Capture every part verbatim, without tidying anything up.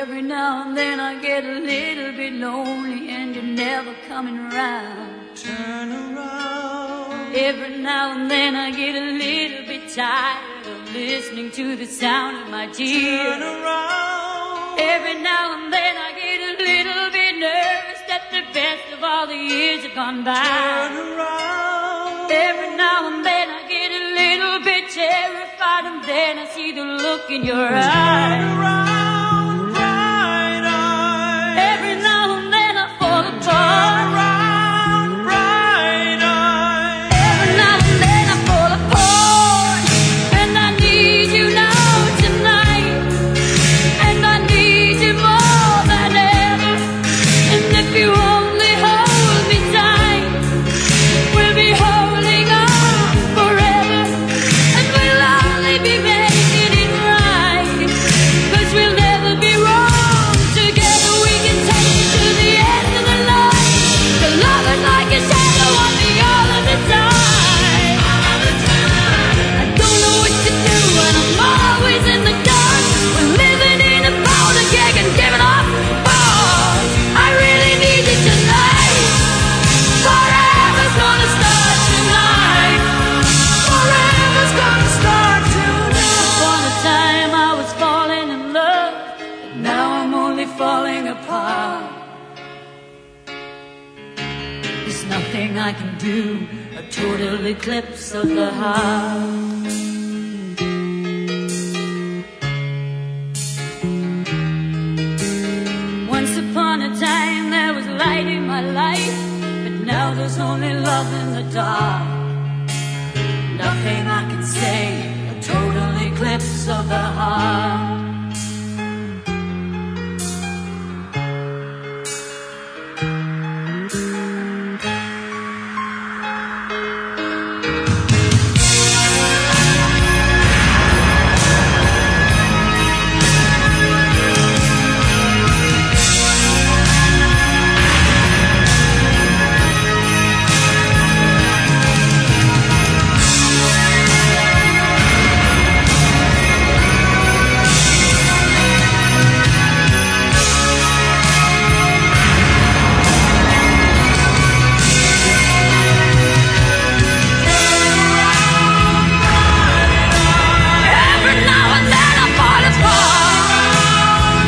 Every now and then I get a little bit lonely and you're never coming around. Turn around. Every now and then I get a little bit tired of listening to the sound of my tears. Turn around. Every now and then I get a little bit nervous that the best of all the years have gone by. Turn around. Every now and then I get a little bit terrified, and then I see the look in your eyes. Turn around, bright eyes. Every now and then I fall apart. Turn around, bright eyes. Every now and then I fall apart, and I need you now tonight, and I need you more than ever. And if you only hold me tight, we'll be holding on forever, and we'll only be making it right, 'cause we'll never be wrong. Together we can take it to the end of the line. The love is like a shadow on me all of the time. I don't know what to do when I'm always in the dark. We're living in a powder keg and giving off balls. I really need you tonight. Forever's gonna start tonight. Forever's gonna start tonight. Upon a time I was falling in love, but now I'm only falling apart. There's nothing I can do, a total eclipse of the heart. Once upon a time there was light in my life, but now there's only love in the dark. Nothing I can say, a total eclipse of the heart. Every now and then I fall apart.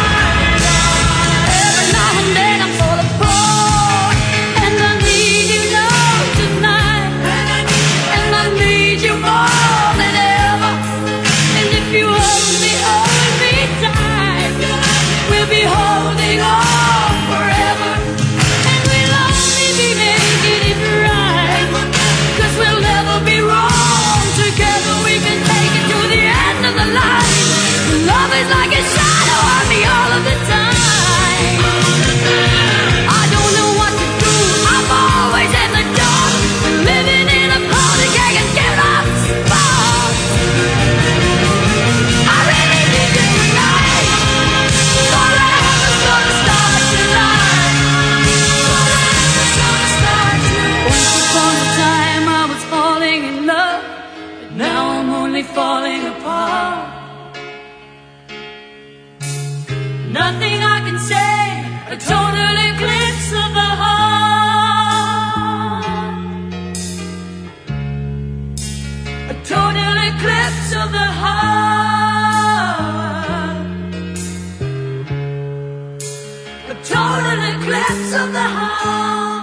Every now and then I fall apart, and I need you now tonight, and I need you more than ever. And if you only hold me tight, we'll be holding on forever, and we'll only be making it right, 'cause we'll never be wrong. Together we can take it to the end of the line. Love is like a shadow on me all of the time. I don't know what to do, I'm always in the dark. Living in a powder keg and giving off sparks. I really need you tonight. Forever's gonna start tonight. Forever's gonna start tonight. Once upon a time I was falling in love, but now I'm only falling apart. Nothing I can say, a total eclipse of the heart. A total eclipse of the heart. A total eclipse of the heart.